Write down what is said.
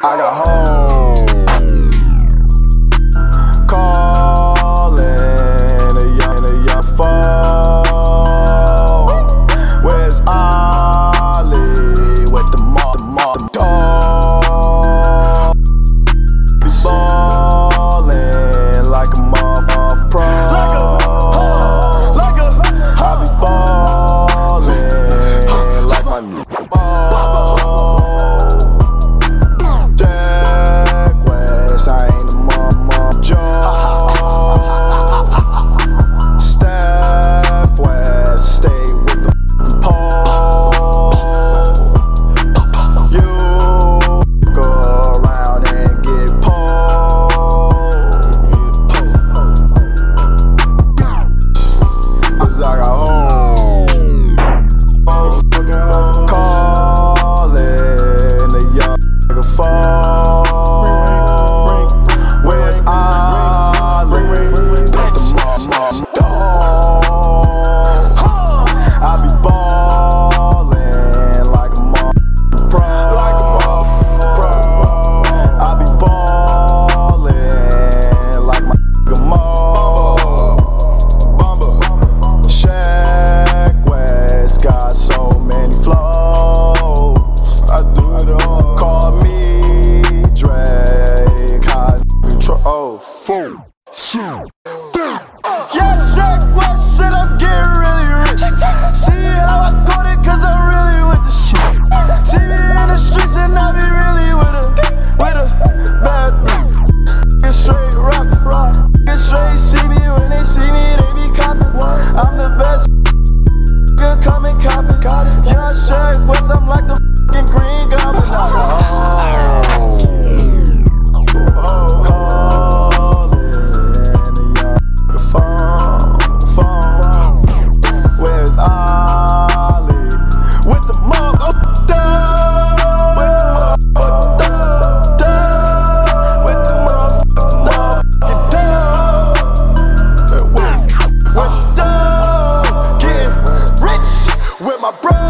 I got home, calling a young foe. Where's Ollie with the dog? Be ballin' like a motherfucking pro. I be ballin' like my new yeah, Shaq West said I'm getting really rich. See how I got it, cause I'm really with the shit. See me in the streets and I be really with a bad bitch. Get straight rock, get straight see me when they see me, they be copping. I'm the best, good coming copping. Yeah, Shaq West, I'm like the fucking Green Goblin. My bro.